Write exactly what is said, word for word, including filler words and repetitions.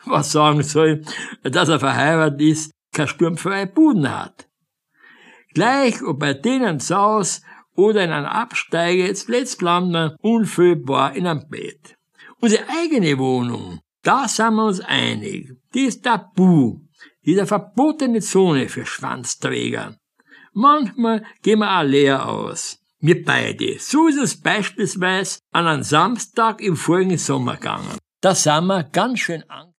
was sagen soll, dass er verheiratet ist, keine sturmfreie Buden hat. Gleich ob bei denen zu Haus oder in einem Absteiger, zuletzt landen wir unfühlbar in einem Bett. Unsere eigene Wohnung, da sind wir uns einig, die ist tabu, die ist eine verbotene Zone für Schwanzträger. Manchmal gehen wir auch leer aus. Wir beide. So ist es beispielsweise an einem Samstag im vorigen Sommer gegangen. Da sind wir ganz schön an